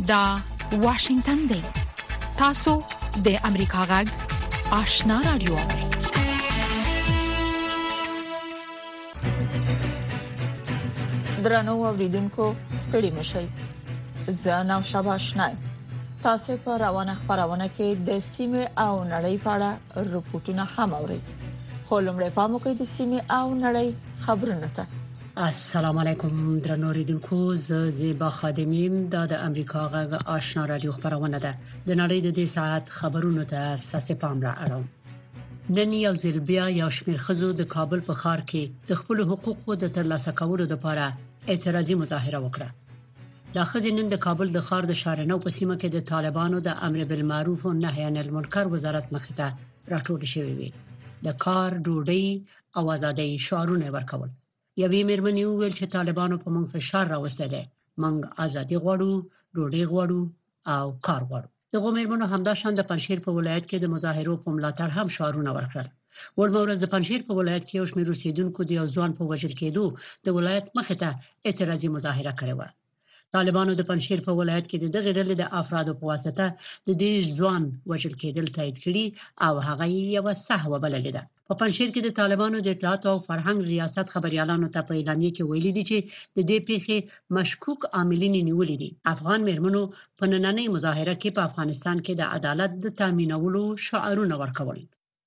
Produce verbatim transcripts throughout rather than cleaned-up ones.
دا واشنگتن دی. تاسو د امریکا غږ آشنا رادیو. درنو اوریدونکو ستړي مشئ. زه نو شاباشنای. تاسو په روانه خبرونه کې د سیمه او نړۍ په اړه رپورټونه هم اورئ. خو لمړی پام وکړئ د سیمه او نړۍ خبرونه ته. السلام علیکم درنو اوریدونکو، زه زیبا خادمیم. دا د امریکا غږ آشنا رادیو خبرونه ده. د نړۍ د دې ساعت خبرونو ته اساس پام را اړوم. نن یو ځل بیا یو شمېر ښځو د کابل په ښار کې د خپل حقوقو د ترلاسه کولو لپاره اعتراضي مظاهره وکړه. دا ښځې نن د کابل د ښار د شارنو په سیمه کې د طالبانو د امر بالمعروف او نهي عن المنکر وزارت مخې ته راټول شوې وي. د کار، ډوډۍ او ازادۍ شعارونه ورکول. یوې مېرمنې وویل چې طالبانو په موږ فشار راوستل دي. موږ ازادي غواړو، ډوډۍ غواړو او کار غواړو. دغه مېرمنو همداشان د پنځشیر په ولایت کې د مظاهرو په ملاتړ هم شعارونه ورکړل. ولمورز د پنځشیر په ولایت کې یو شمېر اوسیدونکو د یو ځوان په وژل کېدو د ولایت مخې ته اعتراضي مظاهره کړې و. طالبانو د پنځشیر په ولایت کې د دغه ډلې د افرادو په واسطه د دې ځوان وژل کېدل تایید کړي او هغه یو سهو بللې ده. په پنځشیر کې د طالبانو د اطلاعات او فرهنګ ریاست خبريالانو ته په اعلامیه کې ویلي دي چې د دې پیښې مشکوک عاملین نیولې دي. افغان مېرمنو په نننۍ مظاهره کې په افغانستان کې د عدالت د تامینولو شعارونه ورکول.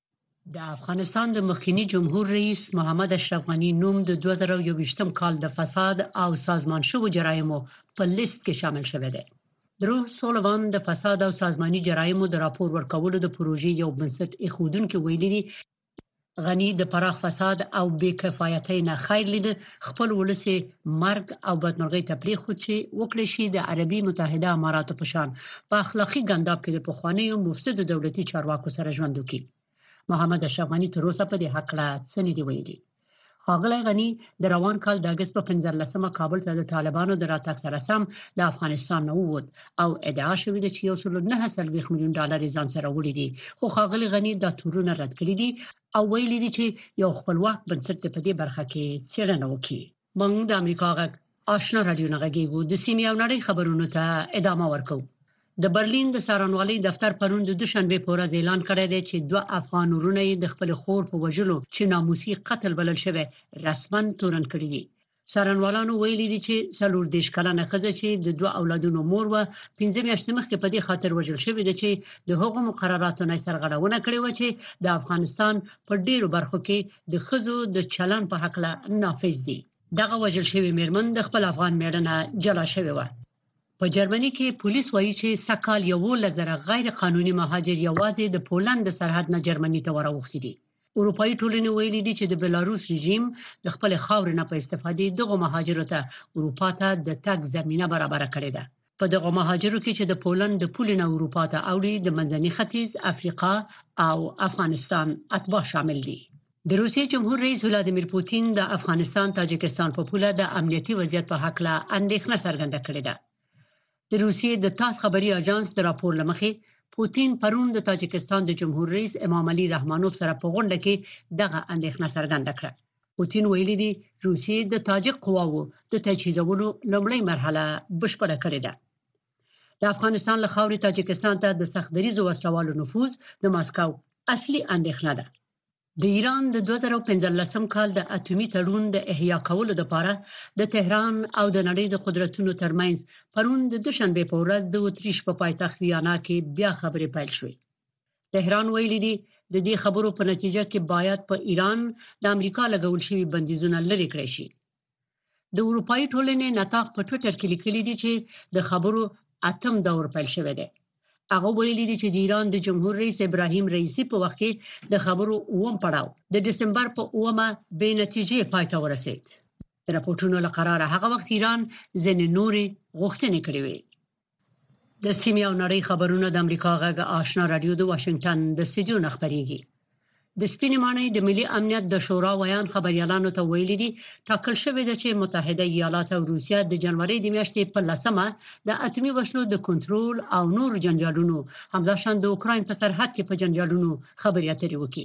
د افغانستان د مخکنی جمهور رئیس محمد اشرف غنی نوم د دوه زره یوویشتم کال د فساد او سازمان شوو جرایمو په لیست کې شامل شوی دی. درو سولوان د فساد او سازماني جرایمو د راپور ورکولو د پروژې یو بنسټ ایښودونکو ویلي دي غنی د پراخ فساد او بې کفایتۍ نه خیر لید خپل ولسی مرګ او بدمرغۍ تبلیغ خو چې وکړي شي د عربي متحده اماراتو په شان په اخلاقی ګنداب کې د پخوانیو مفسد دولتي چارواکو سره ژوند وکړي. محمد اشرف غنی تر اوسه په دې حق لا څه نه دی ویلي. ښاغلی غنی د روان کال د اگست په پنځلسمه کابل ته د طالبانو د راتګ سره سم د افغانستان نه ووت او ادعا شوې ده چې یو سل نه څلوېښت میلیون ډالر ځان سره وړي دي. خو ښاغلی غنی دا تورونه رد کړي دي او ویلي دي چې یو خپلواک بنسټ په دې برخه کې څېړنه وکړي. موږ د امریکا غږ آشنا رادیو نه غږیږو. د سیمې او نړۍ خبرونو ته ادامه ورکوو. د برلین د څارنوالۍ دفتر پرون د دوشنبه په ورځ اعلان کړی دی چې دوه افغان ورونه د خپل خور په وژلو چې ناموسي قتل بلل شوی رسماً تورن کړی دي. څارنوالانو ویلي دي چې څلور دیش کلنه ښځه چې د دوه اولادونو مور و پنځه میاشتې مخکې په دې خاطر وژل شوې ده چې د هغو مقرراتو نه سرغړونه کړې و چې د افغانستان په ډیرو برخو کې د ښځو د چلن په حق له نافذ دي. دغه وژل شوی مېرمن د خپل افغان میړنه جلا شوې و. په جرمني کې پولیس وایي چې سکهال یوولس زره غیر قانوني مهاجر یوازې د پولند د سرحد نه جرمني ته وراوښتي دي. اروپאי ټولنې ویلي دي چې د بلاروس رژیم د خپل خاورې نه په استفادې دغه مهاجرو ته اروپا ته د تګ زمينه برابر کړې ده. په دغه مهاجرو کې چې د پولند د پولې نه اروپا ته اوړي د منځني ختیځ، افریقا او افغانستان اتباع شامل دي. د روسیې جمهور رئیس ولادیمیر پوتین د افغانستان تاجکستان په پوله د امنیتي وضعیت په حق له اندېښنه څرګنده کړې ده. د روسیې د تاس خبري اژانس د راپور لمخې پوتین پرون د تاجکستان د جمهور رئیس امام علي رحمانوف سره په غونډه کې دغه اندېښنه څرګنده کړه. پوتین ویلي دی روسیې د تاجک قواوو د تجهیزولو لومړی مرحله بشپړه کړې ده. د افغانستان له خاورې تاجکستان ته د سختدریزو وسلوالو نفوذ د ماسکو اصلي اندېښنه ده. د ایران د دوه زره پنځلسم کال د اټومي تړون د احیا کولو لپاره د تهران او د نړۍ د قدرتونو ترمنځ پرون د دوشنبه په ورځ د اتریش په پایتخت ویانا کې بیا خبرې پیل شوې. تهران ویلي دی د دې خبرو په نتیجه کې باید په ایران د امریکا لګول شوی بندیزونه لرې کړي شي. د اروپאי ټولنې نطاق په ټوئیټر کې لیکلي دی چې د خبرو اتم دور پیل شوی دی. هغه ویلي دي چې د ایران د جمهور رئیس ابراهیم رئیسی په وخت کې د خبرو اوم پړاو د دسمبر په اومه به نتیجې پای ته ورسید. د راپورټونو لقراره هغه وخت ایران ځنې نورې غوښتنې کړې وې. د سیمې او نړۍ خبرونه د امریکا غږ آشنا رادیو د واشنگټن د استودیو نه خبريږي. د سپینې ماڼۍ د ملي امنیت د شورا ویان خبريالانو ته ویلي دي ټاکل شوی دی چې متحده ایالات او روسیا د جنوري د میاشتې په لسمه د اټومي وسلو د کنټرول او نور جنجالونو همداشان د اوکراین په سرحد کې په جنجالونو خبري اترې وکړي.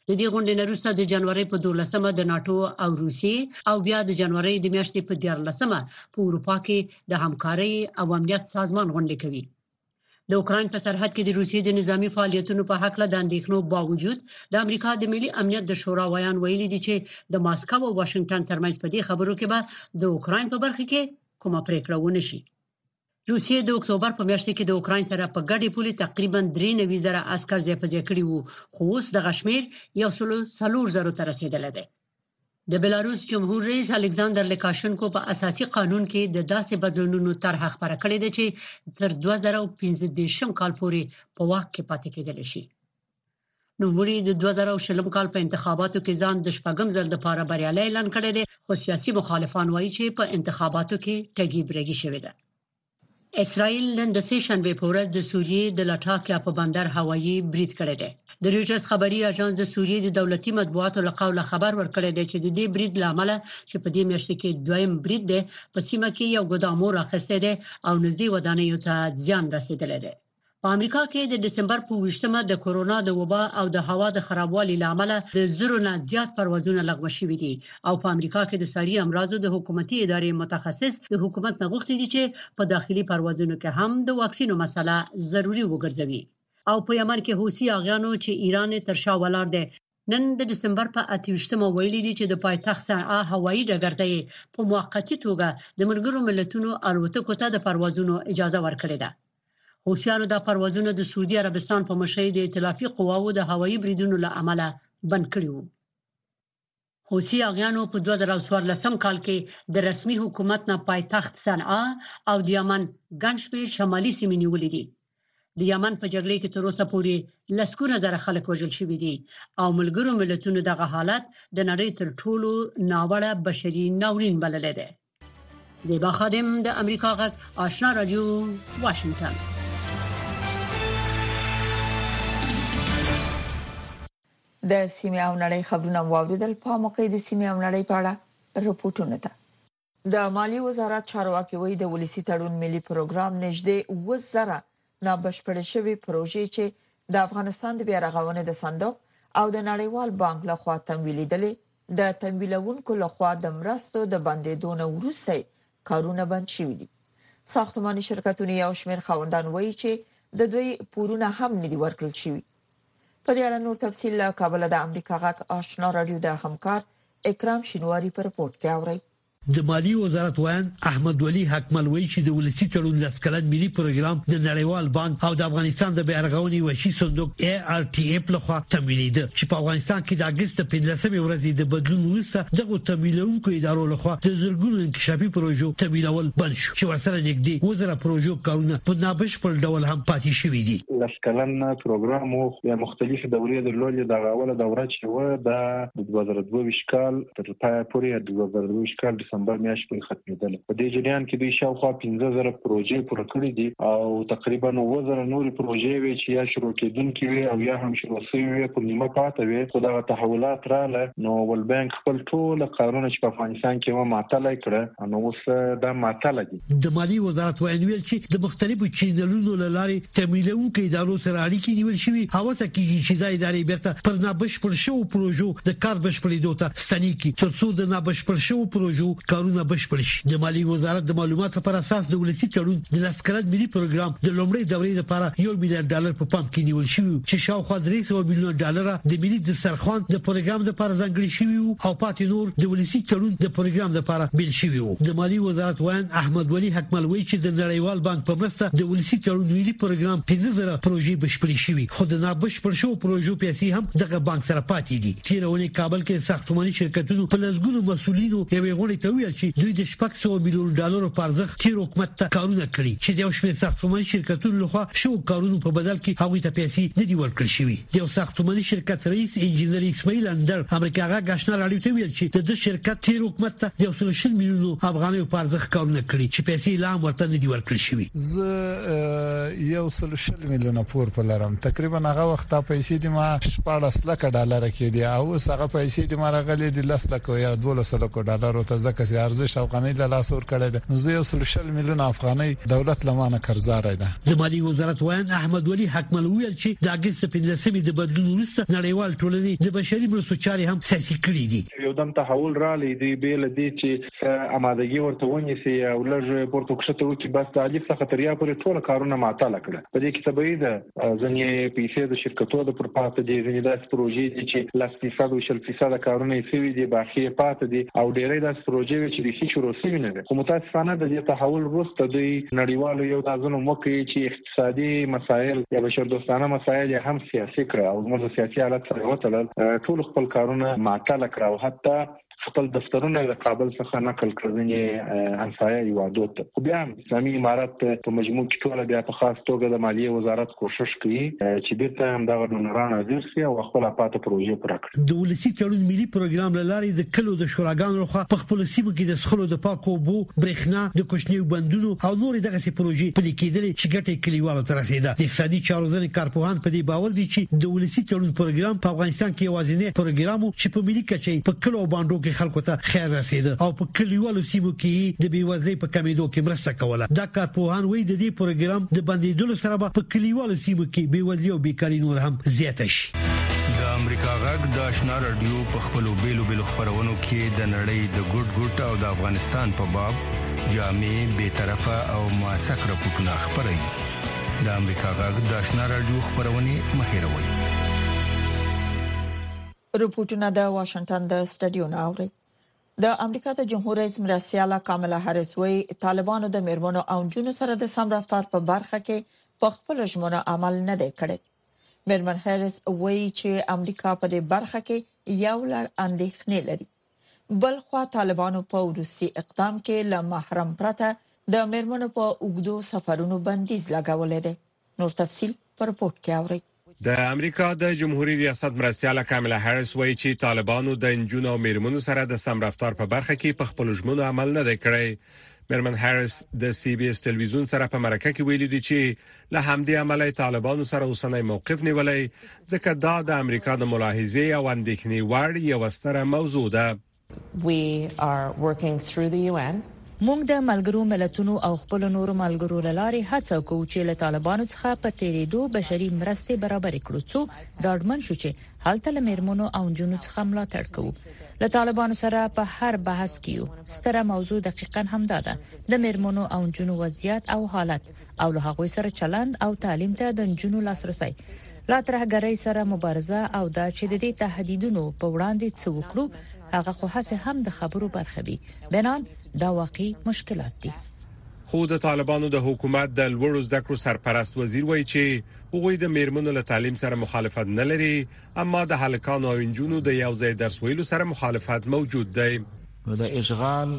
د دې غونډې نه وروسته د جنوري په دولسمه د ناتو او روسیې او بیا د جنوري د میاشتې په دیارلسمه په اروپا کې د همکارۍ او امنیت سازمان غونډه کوي. د اوکرين په سرحد کې د روسیې د نظامی فعالیتونو په حق له د اندېښنو باوجود د امریکا د ملي امنیت د شورا ویان ویلي دي چې د ماسکو او واشنگټن ترمنځ په دې خبرو کې به د اوکرين په برخه کې کومه پریکړه ونه شي. روسیې د اکتوبر په میاشت کې د اوکرين سره په ګډه پولي تقریبا درې نوي زره عسكر ځای په ځای کړي وو، خو اوس د غشمیر یو سلو څلور زره ته رسیدلی دی. د بلاروس جمهور رئیس الکساندر لوکاشنکو په اساسي قانون کې د داسې بدلونونو طرح خبره کړې ده چې تر دوه زره پنځه دیرشم کال پورې په واک کې پاتې کېدل شي. نو وړي د دوه زره شلم کال په انتخاباتو کې ځان د شپږم ځل لپاره بریالي اعلان کړی دی، خو سیاسي مخالفان وایي چې په انتخاباتو کې ټګي برګي شوې ده. اسرائیل نن د سه شنبه په ورځ د سوریې د لټاکیا په بندر هوایي برید کړی دی. د رویټرز خبري اژانس د سوریې د دولتي مطبوعاتو له قوله خبر ورکړی دی چې د دې برید لامل چې په دې میاشت کې دویم برید دی په سیمه کې یو ګدامور اخیسته دی او نږدې ودانیو ته زیان رسیدلی دی. په امریکا کې د دسمبر په ویشتمه د کورونا د وبا او د هوا د خرابوالي لامل د زرو نه زیات پروازونه لغوه شوي دي او په امریکا کې د ساري امراضو د حکومتي ادارې متخصص د حکومت نه غوښتي دي چې په داخلي پروازونو کې هم د واکسینو مسله ضروری وګرځوي. او په یمن کې حوثي اغیانو چې ایران تر شا ولاړ دی نن د دسمبر په اته ویشتمه ویلي دي چې د پایتخت صنعا هوایي ډګر ته په موقتی توګه د ملګرو ملتونو الوتکو ته د پروازونو اجازه ورکړې ده. حوثیانو د پروازونو د سعودي عربستان په مشرۍ د ائتلافي قواوو د هوایي بریدونو له امله بند کړي وو. حوثي اغیانو په دوه زره څوارلسم کال کې د رسمي حکومت نه پایتخت صنعا او د یمن ګنشمیر شمالي سیمې نیولې دي. د یمن په جګړه کې تر اوسه پورې لسګونه زره خلک وژل شوي دي او ملګرو ملتونو دغه حالت د نړۍ تر ټولو ناوړه بشري ناورین بللی دی. زیبا خادم د امریکا غږ آشنا رادیو واشنگټن. د سیمه او نړۍ خبرونه واوریدل. په موقع د سیمه او نړۍ په اړه رپورټونه ده. د مالی وزارت چارواکي وایي د ولسی تړون ملي پروګرام نږدې اوه زره نابشپړ شوی پروژې چې د افغانستان د بیارغونې د صندوق او د نړیوال بانک لخوا تمویلېدلې د تمویلونکو لخوا د مرستو د بندیدو نه وروسته کارونه بند شوي دي. ساختماني شرکتونه یو شمېر خاوندان وایي چې د دوی پورونه هم نه دي ورکړل شوي. په دې اړه نور تفصیل له کابل د امریکا غږ آشنا رادیو د همکار اکرام شینواری په رپورت کې اوري. د مالی وزارت وایي احمد ولی حکمل وایي چې د ولسی تړون لسکلن ملي پروګرام د نړیوال بانک او د افغانستان د بیارغونې وشي صندوق ای آر ټي اف لخوا تمویلېده چې په افغانستان کې د اگست پنځلسمې ورځې د بدلون وروسته دغه تمویلونکو ادارو لخوا د زرګونو انکشافي پروژو تمویلول بند شو چې ورسره نږدې وزره پروژو کارونه په نابشپړ ډول هم پاتې شوي دي. لسکلن پروګرام او مختلفې دورې درلودې د غاوله دوره چې و د دوه زره دوه ویشت کال تر پای پورې د دوه زره دوه ویشت کال دسمبر میاشت پورې ختمېدل. په دې جریان کې دوی شاوخوا پنځه زره پروژې پوره کړې دي او تقریبا اووه زره نورې پروژې وي چې یا شروع کېدونکې وي او یا هم شروع شوي وي په نیمه پاته وي. خو دا تحولات رااله نو ول بانک خپل ټول قانون چې په افغانستان کې و معطل کړ نو اوس دا معطل دي. د مالی وزارت ویل چې د مختلفو چینلونو لارې تمویلونکو ادارو سره اړیکې نیول شوي هوسه کیږي چې ځای ادارې بیرته پر نابشپړ شو پروژو د کار بشپړېدو ته ستنې کی ترڅو د نابشپړ شو پروژو کارونه بشپړ شي. د مالی وزارت د معلوماتو پر اساس د ولسی تړون د لسکلن ملي پروګرام د لومړۍ دورې لپاره یو میلیارډ ډالر په پام کې نیول شوی چې شاوخوا درې سوه میلیون ډالر د ملي د سرخوان د پروګرام لپاره ځانګړي شوی او پاتې نور د ولسی تړون د پروګرام لپاره بیل شوی وو. د مالی وزارت وایي احمد ولی حکمل وایي چې د نړیوال بانک په مرسته د ولسی تړون ملي پروګرام پنځه زره پروژې بشپړې شوی خو د نابشپړ شو پروژو پیسې هم دغه بانک سره پاتې دي. تیرونه کابل کې ساختماني شرکتونو په لږونو مسولینو یوې غونډې ته ویل چې دوی د شپږ سوه میلیون ډالر په ارزښت تیر حکومت ته کارونه کړي چې د یو شمېر ساختماني شرکتونو لخوا شو کارونو په بدل کې هغوی ته پیسې نه دي ورکړل شوي. د یو ساختماني شرکت رئیس انجینر اسماعیل اندر امریکا غږ آشنا رادیو ته ویل چې د شرکت تیر حکومت ته د یو سل شل میلیون افغانۍ په ارزښت کارونه کړي چې پیسې لا هم ورته نه دي ورکړل شوي. زه یو سل شل میلیون پور په لرم تقریبا هغه وخت پیسې د ما شپږ لک ډالر کې دي او هغه پیسې د ما راغلي د لس لک یا دولس لک ډالر ته ځکه کسي ارزش افغاني له لاس ور کړی دی. نو زه یو سل شل میلیون افغاني دولت لمانه قرضدار دی. د مالی وزارت وایي احمد ولی حکمل ویل چې د اگست پنځمې د بدلون وروسته نړیوال ټولنې د بشري مرستو چارې هم ساسي کړې دي. یو دم تحول را لیدي بیل دي چې آمادګي ورته ونیسي او لږ پورته کښته وکړي بس د الف څخه تر یا پورې ټول کارونه معطل کړل. په دې کې تبعید ځنې پیسې د شرکتونو د پرپات دي ځنې داس پروژې دي چې لاس فیصد او شل فیصد کارونه یې سوي دي باقي پات دي او ډېرې داس پروژې چې د هیڅ شروع شوی نه دي. خو متاسفانه د دې تحول وروسته د نړیوالو یو دازونو موکي چې اقتصادي مسایل یا بشردوستانه مسایل هم سیاسي کړ او موږ سیاسي حالت سره وتل ټول خپل کارونه معطل کړ او حتی خپل دفترونه د کابل څخه نقل کړنې همسایه یوادو ته. خو بیا اسلامي امارات په مجموع کې ټول بیا په خاص توګه د مالیه وزارت کوشش کوي چې بیرته هم دغه ډونران حاضر شي او خپل پاتې پروژې پوره کړي. د ولسی تړون ملي پروګرام لاري د کلو د شوراګانو لخوا په خپل سیمو کې د سخلو د پاکو بو برېښنا د کوچنیو بندونو او نور دغه سي پروژې په لیکېدل چې ګټه کلیوالو ته رسیده. د اقتصادي چارو ځنې کارپوهان په دې باور دي چې د ولسی تړون پروګرام په افغانستان کې یوازینی پروګرام چې په ملي کچې په کلو باندې کې خلکو ته خیر رسیده او په کلیوالو سیمو کې د بیوزلۍ په کمیدو کې مرسته کوله. دا کارپوهان وایي د دې پروګرام د بندیدلو سره په کلیوالو سیمو کې بیوزلۍ او بیکاری نور هم زیاته شي. د امریکا غږ د آشنا رادیو په خپلو بیلو بیلو خبرونو کې د نړۍ د ګډ ګډ او د افغانستان په باب جامع به طرفه او موثق راپورټونه خبري. د امریکا غږ د آشنا رادیو خبرونه مهیروي. رپورټونه د واشنگټن د سټډیو نه اوري. د امریکا د جمهور رئیس مرسیاله کاملا هریس وی طالبانو د میرمنو او جنونو سره د سم رفتار په برخه کې په خپل ژمنه عمل نه دی کړی. میرمن هریس وی چې امریکا په دې برخه کې یو لړ اندېښنې لري. بل خو طالبانو په روسي اقدام کې له محرم پرته د میرمنو په اوګدو سفرونو بندیز لګولې ده. نور تفصیل پر رپورت کې اورئ. د امریکا د جمهوریت ریاست مرستیاله کاملا هریس وایي چې طالبانو د انجونو او میرمنو سره د سم رفتار په برخه کې په خپل ژمنو عمل نه دی کړی. میرمن هریس د سی بي اس ټلویزیون سره په مرکه کې ویلي دي چې له همدې عملي طالبانو سره اوسنۍ موقف نیولای ځکه دا د امریکا د ملاحظې او اندېښنې وړ یو ستره موضوع ده. We are working through the U N. موږ د ملګرو ملتونو او خپل نورو ملګرو لارې هڅه کوو چې له طالبانو څخه په تیریدو بشري مرستې برابر کړو څو ډاډمن شو چې هلته له میرمنو او جنونو څخه ملاتړ کوو. له طالبانو سره په هر بحث کې ستره موضوع دقیقاً همدا ده د میرمنو او جنونو وضعیت او حالت او له هغوی سره چلند او تعلیم ته د جنونو لاسرسي. لا ترهګرۍ سره مبارزه او دا چې د دې تهدیدونو په وړاندې څه وکړو هغه خو هڅه هم د خبرو برخه وي. بنان دا واقعي مشکلات دي. خو د طالبانو د حکومت د لوړو زده کړو سرپرست وزیر وایي چې هغوی د میرمنو له تعلیم سره مخالفت نه لري اما د هلکانو او انجونو د یو ځای درس ویلو سره مخالفت موجود دی. د اشغال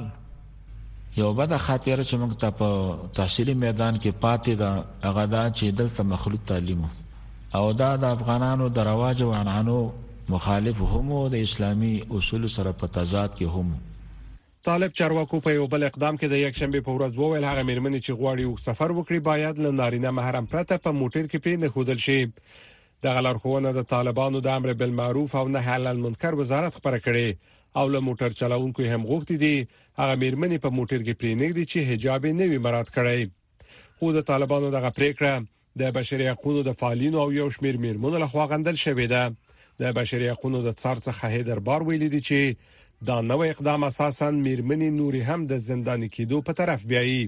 یو بده خاطر چې موږ ته په تحصیلي میدان کې پاتې ده هغه دا چې دلته مخلوط تعلیم او دا د افغانانو د رواج او عنعنو مخالف هم او د اسلامي اصول سره په تضاد کې هم. طالب چارواکو په یو بل اقدام کې د یک شنبه په ورځ وویل هغه میرمنې چې غواړي یو سفر وکړي باید له نارینه محرم پرته په موټر کې پرې نه خودل شي. د غلارخونه د طالبانو د امر بالمعروف او نهي عن المنکر وزارت خبره کړې او له موټر چلاونکو هم غوښتي دي هغه میرمنې په موټر کې پرې نه دي چې حجاب نه وي مراد کړي. خو د طالبانو دغه پریکړه د بشري حقوقو د فعالینو او یو شمېر میرمنو لخوا غندل شوې ده. د بشري حقوقو د څار څخه هیدر بار ویلي دي چې دا نوې اقدام اساساً میرمنې نوري هم د زنداني کېدو په طرف بیایي.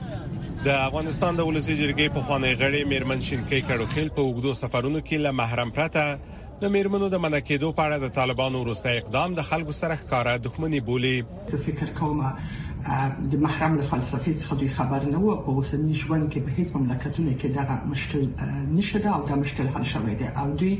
د افغانستان د ولسی جرګې په خوانی غړي میرمن شینکۍ کډوخیل په وګړو سفرونو کې له محرم پرته د میرمنو د منع کېدو په اړه د طالبانو وروسته اقدام د خلکو سره ښکارا دښمنی بولي. زه فکر کوم د محرم له فلسفې څخه دوی خبر نه وو په اوسنی ژوند کې به هیڅ مملکتونه کې دغه مشکل نشته او دا مشکل حل شوی دی او دوی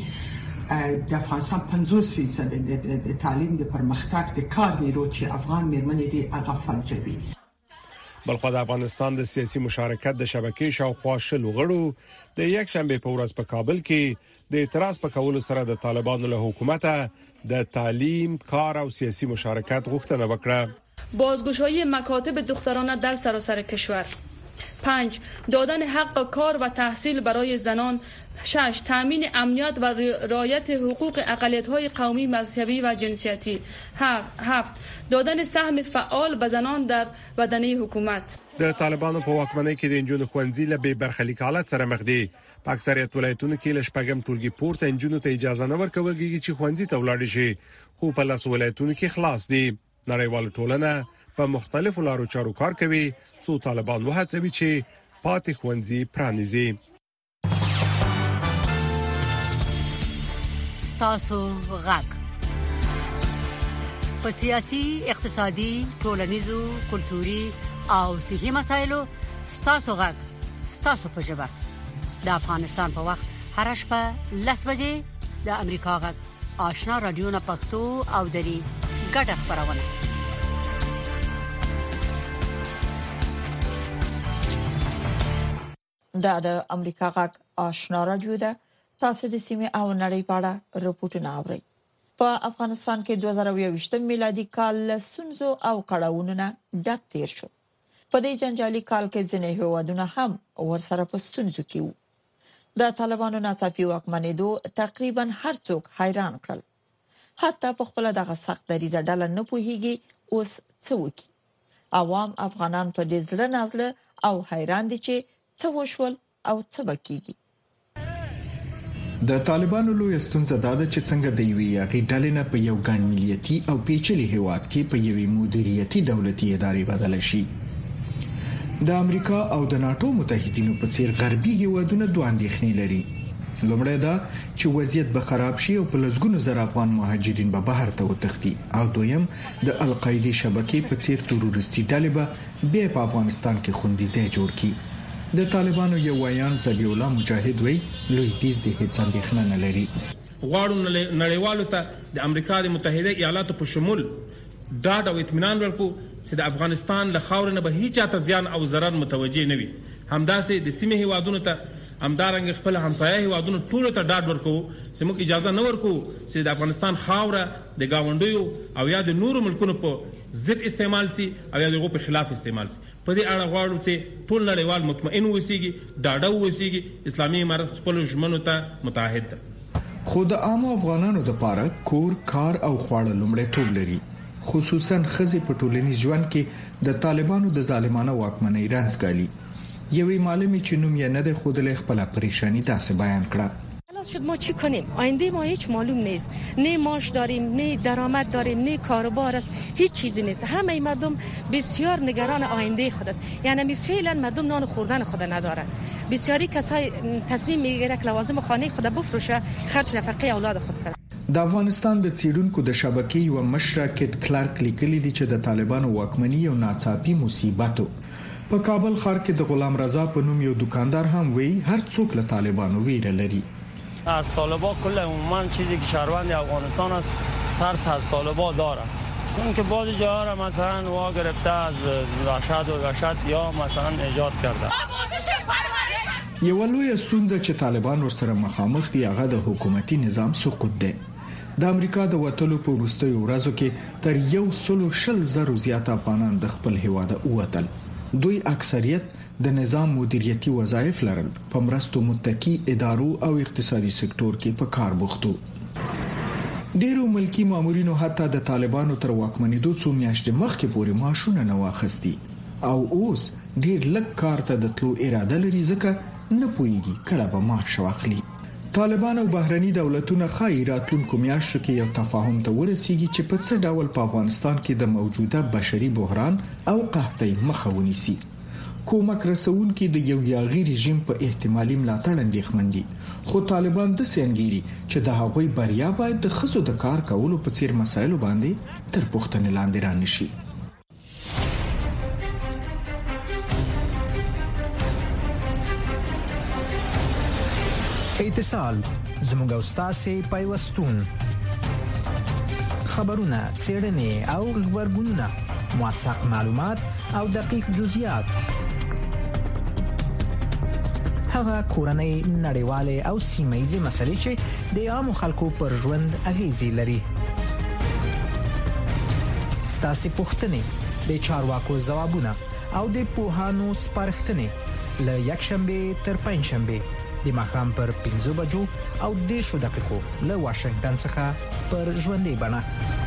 د افغانستان پنځوس فیصد د تعلیم د پرمختګ د کار نیرو چې افغان میرمنې دي هغه فلجوي. بلخو د افغانستان د سیاسي مشارکت د شبکې شاوخوا شل غړو د یک شنبه په ورځ په کابل کې د اعتراض په کولو سره د طالبانو له حکومت د تعلیم، کار او سیاسي مشارکت غوښتنه وکړه. بازگشایی مکاتب دخترانه در سراسر کشور پنج دادن حق کار و تحصیل برای زنان. شش تامین امنیت و رعایت حقوق اقلیت‌های قومی، مذهبی و جنسیتی. هفت دادن سهم فعال به زنان در بدنه حکومت. د طالبانو په واکمنۍ کې د انجونو خوندزي له بې برخلیک حالت سره مخ دي. په اکثریت ولایتونو کې لشپګم ټولګي پورته انجونو ته اجازه نه ورکوي چې خوندزي ته ولاړ شي، خو په لاس ولایتونو کې خلاص دي. نړیوال ټولنه په مختلفو لارو چارو کار کوي څو طالبان وهڅوي چې پاتې خوندزي پرانیزي. تاسو غږ په سیاسي، اقتصادي، ټولنیزو، کلتوري او صحي مسایلو تاسو غږ تاسو په ژبه د افغانستان په وخت هر شپه لس بجې د امریکا غږ آشنا رادیو نه پښتو او دري ګډه خبرونه. دا د امریکا غږ آشنا رادیو ده. تاسو د سیمه او نړۍ په اړه راپورټونه اورئ. په افغانستان کې دوه زره یوویشت میلادي کال له ستونزو او کړاوونو نه ډک تیر شو. په دې جنجالي کال کې ځینې هیوادونه هم ورسره په ستونزو کې وو. د طالبانو ناڅاپي واکمنېدو تقریبا هر څوک حیران کړل. حتی په خپل دغه سخت دریزه ډله نه پوهیږي اوس څه وکړي. عوام افغانان په دې ځل نازله او حیران دي چې څه وشول او څه بکیږي. د طالبانو لوی ستونزه دا ده چې څنګه د یوې یاغي ډلې نه په یو ګڼ ملیتي او پیچلي هیواد کې په یوې مدیریتي دولتي ادارې بدل شي. د امریکا او د ناتو متحدینو په څیر غربي هیوادونه دوه اندېښنې لري. لومړی دا چې وضعیت به خراب شي او په لږونو زر افغان مهاجرین به بهر ته وتښتي، او دویم د القاعده شبکې په څیر تروریستي ډلې به بیا په افغانستان کې خوندیځای جوړ کړي. د طالبانو یو ویان ذبیح الله مجاهد وی لوی دیز د هیڅ اندېښنه نه لري. غواړو نړیوالو ته د امریکا د متحده ایالاتو په شمول ډاډ او اطمینان ورکړو چې د افغانستان له خاورې نه به هیڅ چاته زیان او ضرر متوجه نه وي. همداسې د سیمې هیوادونو ته همدارنګ خپل همسایه هیوادونو ټول ته ډاډ ورکو چې موږ اجازه نه ورکو چې د افغانستان خاوره د گاونډیو او یا د نورو ملکونو په ضد استعمال سي او یا دغه په خلاف استعمال سي. په دې اړه غواړو چې ټول نړیوال مطمئن اوسيږي، ډاډه اوسيږي، اسلامي امارت خپل ژمنو ته متعهد ده. خو د عام افغانانو لپاره کور، کار او خواړه لومړیتوب لري، خصوصا خزي په ټولنیز ژوند کې د طالبانو د ظالمانه واکمنۍ رنځ ګالي. یوې معلمې چې نوم یې نه دی خودلې خپل پریشانی تاسو بیان کړه. شد ما چی کنیم؟ آینده ما هیچ معلوم نیست. نه معاش داریم، نه درآمد داریم، نه کاروبار است، هیچ چیزی نیست. همه مردم بسیار نگران آینده خود است. یعنی فعلا مردم نان خوردن خود ندارن. بسیاری کسای تصمیم میگیره که لوازم خانه خود بفروشه، خرج نفقه اولاد خود کنه. د افغانستان د څیړونکو د شبکې یو مشر کټ کلارک لیکلي دي چې د طالبانو واکمنۍ او ناڅاپي مصیبتو په کابل ښار کې د غلام رضا په نوم یو دکاندار هم وی هر څوک له طالبانو ویره لري. از طالبان کل عموما چیزی که شهروند افغانستان است ترس از طالبان داره، چون که بعضی جاها را مثلا وا گرفته از وحشت و وحشت یا مثلا ایجاد کرده. یو لوی ستونزه چې طالبان ورسره مخامخ دي هغه د حکومتي نظام سقوط دی. د امریکا د وټلو په وروستیو ورځو کې تر یو سلو شل زرو زیات افغانان د خپل هیواد ووتل. دوی اکثریت د نظام مدیریتي وظایف لرل، په مرستو متکی ادارو او اقتصادي سکتور کې په کار بوختو. ډیرو ملکی مامورینو حتی د طالبانو تر واکمنېدو څو میاشتې مخکې پورې معاشونه نه واخستي او اوس ډیر لږ کار ته د تلو اراده لري ځکه نه پوهیږي کله به معاش واخلي. طالبان او بهرني دولتونه خای راتلونکو میاشتو کې یو تفاهم ته ورسیږي چې په څه ډول په افغانستان کې د موجوده بشري بحران او قحطۍ مخه ونیسي. کومک رسونکي د یو یاغي رژیم په احتمالي ملاتړ اندېښمن دي، خو طالبان د سنګيري چې د هغوی بریا باید د خزو د کار کولو په څیر مسایلو باندې تر پوښتنې لاندې رانشي. اتصال زموږ استاد پیوستون خبرونه، څېړنې او خبرګونونه، موثق معلومات او دقیق جزئیات، هغه کورنۍ، نړیوالې او سیمه‌ییزې مسلې چې د عامو خلکو پر ژوند اغیزې لري. ستاسو پوښتنې، د چارواکو ځوابونه او د پوهانو سپارښتنې ل یکشنبه تر پنځشنبه د ماښام پر پنځه بجو او دېرشو دقیقو له واشنگټن څخه پر ژوندۍ بڼه.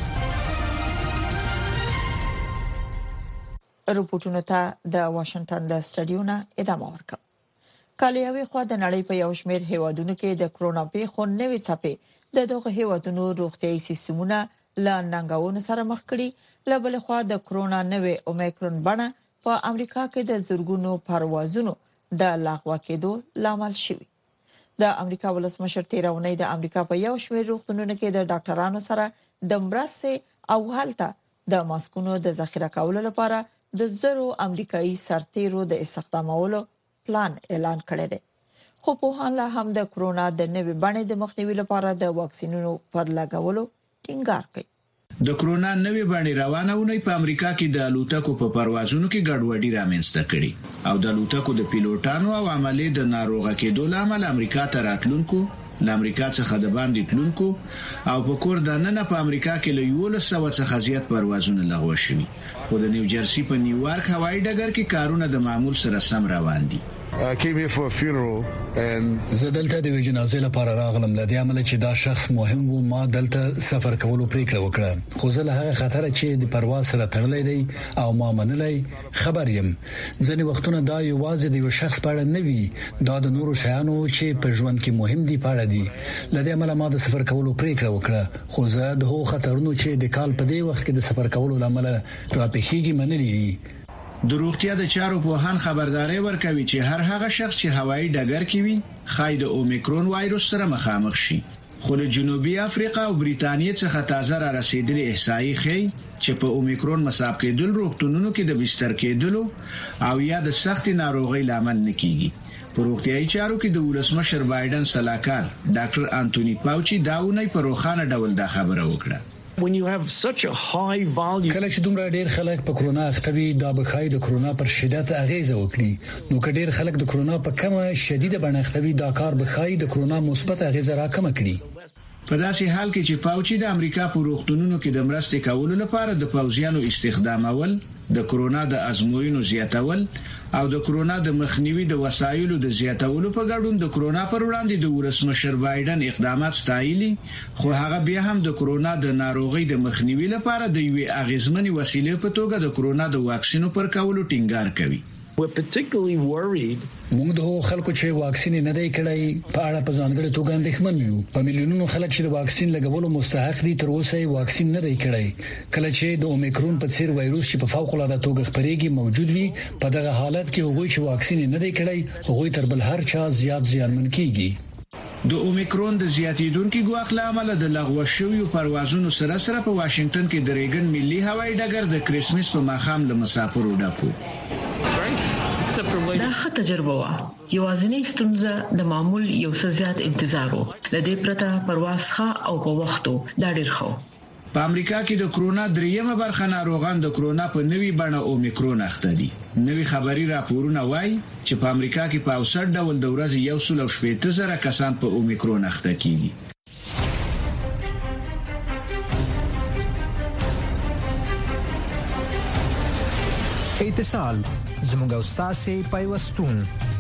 رپورټونو ته د واشنگټن د سټډیو نه ادامه ورکوم. کالیاوي خو د نړۍ په یو شمېر هیوادونو کې د کرونا پیښو نوې څپې د دغه هیوادونو روغتيایي سیستمونه لا ننګونو سره مخ کړي. لبل خو د کرونا نوې اومیکرون بڼه په امریکا کې د زورګونو پروازونو د لغوه کېدو لامل شوی. د امریکا ولسمشر تیرونی د امریکا په یو شمېر روغتونونو کې د ډاکټرانو سره د مرستې او حالته د ماسکونو د ذخیره کولو لپاره د زرو امریکایي سرتیرو د استخدامولو پلان اعلان کړی دی. خو په حال هم د کرونا د نوې بڼې د مخنیوي لپاره د واکسینونو پر لګولو ټینګار کوي. د کرونا نوې بڼې روانه ونې په امریکا کې د الوتکو په پروازونو کې ګډوډي رامنځته کړي او د الوتکو د پیلوټانو او عملي د ناروغه کېدو لامل امریکا ته راتلونکو ل امریکا څخه د باندې تلونکو او په کور دننه په امریکا کې له یو سوه څخه زیات پروازونه لغوه شوي. خو د نیو جرسي په نیویارک هوایي ډګر کې کارونه د معمول سره سم روان دي. I came here for a funeral and زه دلته د جنازې لپاره راغلم. لدې عمل چې دا شخص مهم و ما دلته سفر کولو پریکړه وکړه. خو زه له هغه خطر چې د پرواز سره تړلې دی او ما منلای خبر یم. ځینې وختونه دا یوازې د یو شخص په اړه نه وي، دا د نورو شیانو چې په ژوند کې مهم دي په اړه دي. لدې عمل ما د سفر کولو پریکړه وکړه. خو زه د هغو خطرونو چې د کال په دې وخت کې د سفر کولو لامل راپېښیږي منلې. د روغتیا د چارو په هان خبرداري ورکوي چې هر هغه شخص چې هوایي ډګر کې وي خای د اومیکرون وایروس سره مخامخ شي. خو له جنوبي افریقا او بریتانیا څخه تازه را رسیدلې احصایي ښيي چې په اومیکرون مصاب کېدل روغتونونو کې د بستر کېدلو او یا د سختي ناروغي لامل نه کیږي. په روغتیايي چارو کې د ولسمشر بایدن صلاحکار ډاکټر انټونی پاوچي داونه په روخانه ډول دا خبره وکړه. When you have such a high volume کله چې دومره ډیر خلک په کرونا اختوي دا بخای د کرونا پر شدت اغیزه وکړي. نو کډیر خلک د کرونا په کومه شدیده بڼه اختوي دا کار بخای د کرونا مثبت اغیزه راکمه کړي. په داسې حال کې چې پاوچي د امریکا په روغتونونو کې د مرستې کولو لپاره د پوځیانو استخدامول، د کرونا د ازموینو زیاتول او د کرونا د مخنیوي د وسایلو د زیاتولو په ګډون د کرونا پر وړاندې د ولسمشر بایدن اقدامات ستایلي. خو هغه بیا هم د کرونا د ناروغي د مخنیوي لپاره د یوې اغیزمنې وسیلې په توګه د کرونا د واکسینو پر کولو ټینګار کوي. We're particularly worried موږ د خلکو چې واکسین نه دی کړی په اړه په ځانګړي توګه اندېښمن یو. په میلیونونو خلک چې د واکسین لګولو مستحق دي تر اوسه واکسین نه دی کړی. کله چې د اومیکرون په څیر وایروس چې په فوق العاده توګه خپرېږي موجود وي، په دغه حالت کې هغوی چې واکسین نه دی کړی هغوی تر بل هر چا زیات زیانمن کیږي. د اومیکرون د زیاتیدونکو ګواښ لامل د لغوه شویو پروازونو سره سره په واشنگټن کې د ریګن ملي هوایي ډګر د کریسمس په ماښام له مسافرو ډکو. دا ښه تجربه وه. یوازینی ستونزه د معمول یو څه زیات انتظار و. لدې پرته پرواز ښه او په وختو دا ډیر ښه. په امریکا کې د کرونا دریمه برخه ناروغان د کرونا په نوې بڼه اومیکرون اخته دي. نوې خبري راپورونه وایي چې په امریکا کې په اوسط ډول د ورځې یو سل او شپږ زره کسان په اومیکرون اخته کیږي. اتصال زموږ استاد پیوستون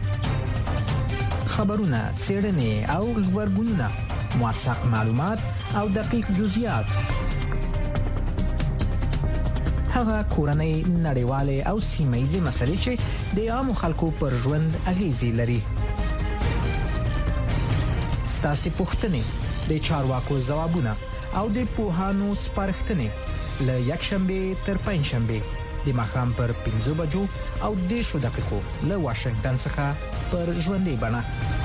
خبرونه چیرنې او خبرګونونه موثق معلومات او دقیق جزئیات هغه کورنۍ نړیواله او سیمایي مسلې چې د عام خلکو پر ژوند اغیزې لري. ستاسو پوښتنې د چارواکو ځوابونه او د پوهانو سپارښتنې ل یکشنبه تر پنځشنبه د ماښام پر پنځه بجو او دېرشو دقیقو له واشنگټن څخه پر ژوندۍ بڼه.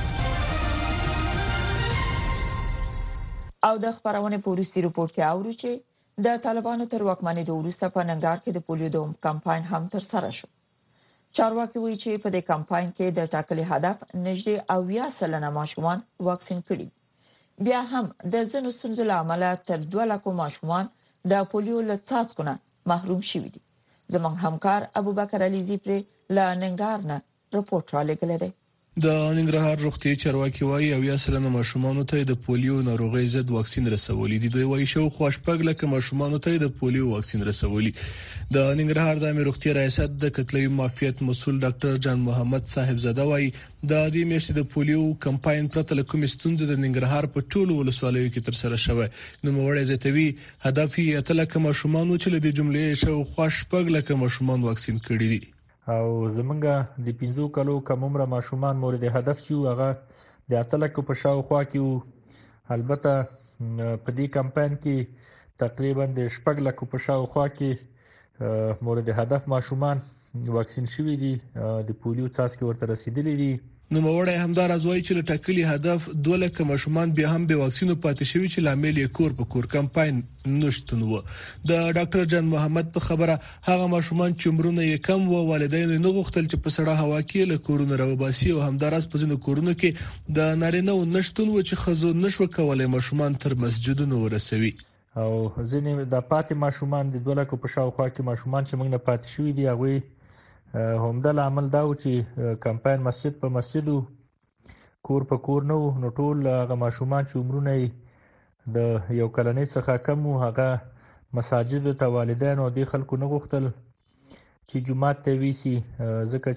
او د خبرونه پولیسي رپورت کې اورو چې د طالبانو تر واکمنۍ د وروسته په ننګرهار کې د پولیو د کمپاین هم تر سره شو. چارواکي وایي چې په دې کمپاین کې د ټاکلي هدف نږدې اویا سلنه ماشومان واکسین کړي. بیا هم د ځینو ستونزو له امله تر دوه لکو ماشومان د پولیو له څاڅکو نه محروم شوي دي. زموږ همکار ابوبکر علیزی پر لا ننګرهار نه رپورټ را لګل دی. د ننګرهار روغتي چارواکي وايي او یا سلنه ماشومان ته د پولیو ناروغي ضد واکسین رسولي دي. دوی وايي شو خوشپګ لکه ماشومان ته د پولیو واکسین رسولي. د ننګرهار د روغتي ریاست د کتلې معافیت مسول ډاکټر جان محمد صاحب زاده وايي د دې میاشتې د پولیو کمپاین پرته له کومې ستونزې د ننګرهار په ټولو ولسوالیو کې تر سره شوه. نو موړې زتوي هدف یې اتلکه ماشومان چې له دې جملې شو خوشپګ لکه ماشومان واکسین کړي دي. او زمونږ د پنځو کلو کم عمر ماشومان مورد هدف چې هغه د اتلکو په شاوخوا کې البته په دې کمپاین کې تقریبا د شپږ لکو په شاوخوا کې مورد هدف ماشومان واکسین شوي دي، د پولیو څاڅکي ورته رسیدلي دي. نو موړی همدار ازوي چې له ټاکلي هدف دوه لکه ماشومان بیا هم به واکسینو پاتې شوي چې لامل یې کور په کور کمپاین نشټون و. د ډاکټر جان محمد په خبره هغه ماشومان چې عمرونه یې کم و والدین نه غوښتل چې په سړه هوا کې له کورونو راوباسي او همدارس په ځینو کورونو کې د نارینه و نشټون و چې خزو نشو کولای ماشومان تر مسجدونو ورسوي. او ځینې د پاتې ماشومان د دوه لکو په شاوخوا کې ماشومان چې موږ نه پاتې شوي دي هغه همدل عمل دا و چې کمپاین مسجد په مسجدو کور په کور نو نو ټول هغه ماشومان چې عمرونه د یو کلنۍ څخه کم و هغه مساجد ته والدین او د خلکو نه غوښتل چې جمعه ته ویسي ځکه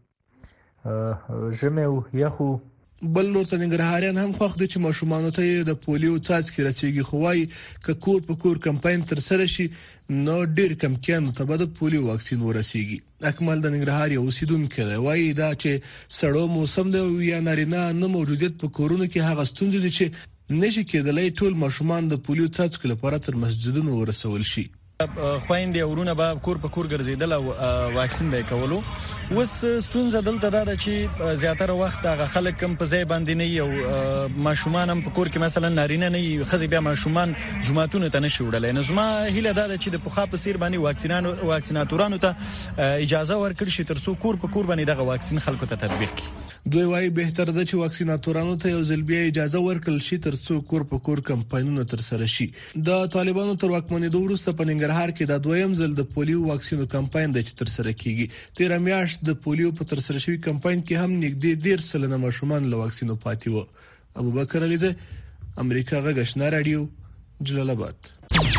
چې ژمه او یخو بل نور ته ننګرهاریان هم خوښ دي چې ماشومان ته د پولیو څاڅکي رسیږي، خو وايي ک کور په کور کمپاین تر سره شي نو ډیر کم کېنو ته د پولیو واکسین ورسیږي. اکمل د ننګرهار یو اوسیدونکو دی، وايي دا چې سړو موسم دی یا نارینه نه موجودیت په کورونو کې هغه ستونزې دي چې نشي کېدلای ټول ماشومان د پولیو څاڅکو لپاره تر مسجدونو ورسول شي. خويندې ورونه به کور په کور ګرځیدل او واکسین به کولو. وس ستونزه دلته دا چې زیاتره وخت هغه خلک کم په ځای باندې نه یو ماشومان هم په کور کې مثلا نارینه نه خزي بیا ماشومان جمعهتون ته نشي وړلای. نو زما هیله دا چې د پوخا په سیر باندې واکسینانو واکسیناتورانو ته اجازه ورکړي شي ترڅو کور په کور باندې دغه واکسین خلکو ته تطبیق کړي. دوی وايي بهتر ده چې واکسیناتورانو ته یو ځل بیا اجازه ورکړل شي ترڅو کور په کور کمپاینونه تر سره شي. د طالبانو تر واکمنېدو وروسته په ننګرهار کې د دویم ځل د پولیو واکسینو کمپاین د تر سره کیږي. تیر میاشت د پولیو په تر سره شوی کمپاین کې هم نږدې ډیر سلنه ماشومان له واکسینو پاتې وو. ابوبکر علیزه، امریکا غږ آشنا رادیو، جلال آباد.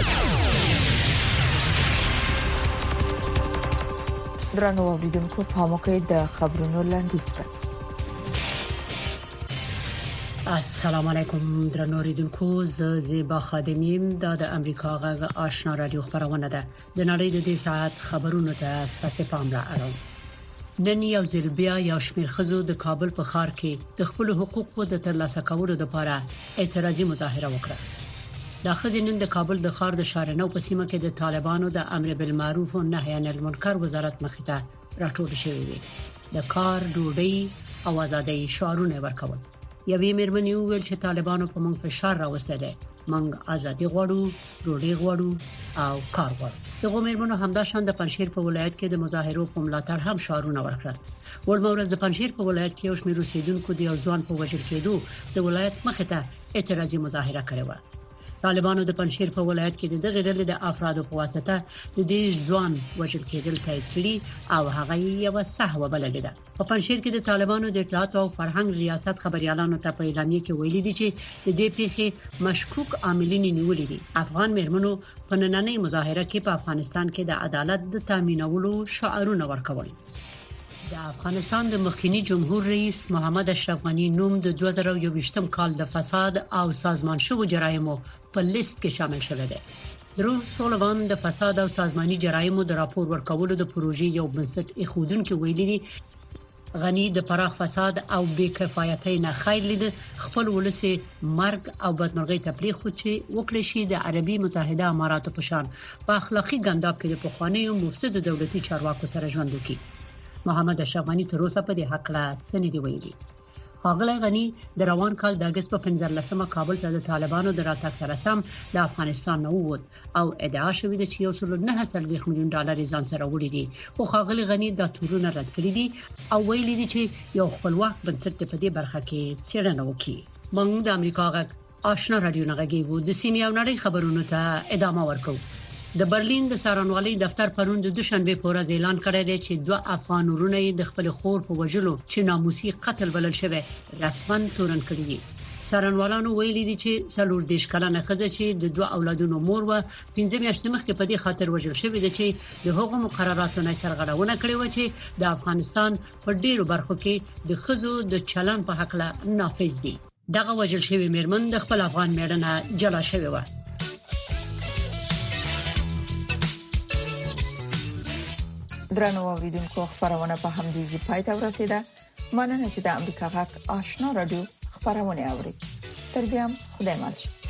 درنو اوریدونکو په موقع د خبرونو لاندې السلام علیکم درنو اوریدونکو، زه زیبا خادمیم د امریکا غږ آشنا رادیو خبرونه ده. د نړۍ د دې ساعت خبرونو ته اساسه پام را اړوم. نن یو ځل بیا یو شمېر خزو د کابل په ښار کې د خپل حقوقو د ترلاسه کولو لپاره اعتراضي مظاهره وکړه. د خزې نن د کابل د ښار د شارنو په سیمه کې د طالبانو د امر بالمعروف او نهي عن المنکر وزارت مخې ته راټول شوي دي. د کار، ډوډۍ او ازادۍ شعارونه ورکول. یوې مېرمنې وویل چې طالبانو په موږ فشار راوستل دي، موږ ازادي غواړو، ډوډۍ غواړو او کار غواړو. دغه مېرمنو همداشان د پنځشیر په ولایت کې د مظاهرو په ملاتړ هم شعارونه ورکړل. ولمورز د پنځشیر په ولایت کې یو شمېر اوسیدونکو د یو ځوان په وژل کېدو د ولایت مخې ته اعتراضي مظاهره کړې و. طالبانو د پنځشیر په ولایت کې د دغه ډلې د افرادو په واسطه د دې ځوان وژل کېدل تایید کړي او هغه یو سهو بللې ده. په پنځشیر کې د طالبانو د اطلاعات او فرهنګ ریاست خبريالانو ته په اعلامیه کې ویلي دي چې د دې پیښې مشکوک عاملین نیولې دي. افغان مېرمنو په نننۍ مظاهره کې په افغانستان کې د عدالت د تامینولو شعارونه ورکول. د افغانستان د مخکنی جمهور رئیس محمد اشرف غنی نوم د دوه زره یوویشتم کال د فساد او سازمان شوو جرایمو په لیست کې شامل شوی دی. درو سولوان د فساد او سازماني جرایمو د راپور ورکولو د پروژې یو بنسټ ایښودونکو ویلي دي غنی د پراخ فساد او بې کفایتۍ نه خیر لید خپل ولسی مرګ او بدمرغي تبلیغ خو چې وکړي شي د عربي متحده اماراتو په شان په اخلاقی ګنداب کې د پخوانیو مفسد دولتي چارواکو سره ژوند وکړي. محمد اشرف غنی تر اوسه په دې حق لا څه نه دی ویلي. ښاغلی غنی د روان کال د اگست په پنځلسمه کابل ته د طالبانو د راتګ سره سم د افغانستان نه ووت او ادعا شوې ده چې یو سل نه سلويخ میلیون ډالر ځان سره وړي دي. خو ښاغلی غنی دا تورونه رد کړي دي او ویلي دي چې یو خپلواک بنسټ په دې برخه کې څېړنه وکړي. موږ د امریکا غږ آشنا رادیو نه غږیږو د سیمې او نړۍ خبرونو ته ادامه ورکوو. د برلین د سارنوالۍ دفتر پرون د دوشنبه په ورځ اعلان کړی دی چې دوه افغان ورونه د خپل خور په وژلو چې ناموسي قتل بلل شوی رسماً تورن کړی دي. سارنوالانو ویلي دي چې څلور دیش کلنه ښځه چې د دوه اولادونو مور و پنځه میاشتې مخکې په دې خاطر وژل شوې ده چې د هغو مقرراتو نه سرغړونه کړې و چې د افغانستان په ډیرو برخو کې د ښځو د چلن په حق لا نافذ دي. دغه وژل شوی میرمن د خپل افغان میړنه جلا شوی و. درنو اوریدونکو خبرونه په همدې ځای پای ته ورسیده. مننه چې د امریکا غږ آشنا رادیو خبرونه اوري. تر بیا خدای مل.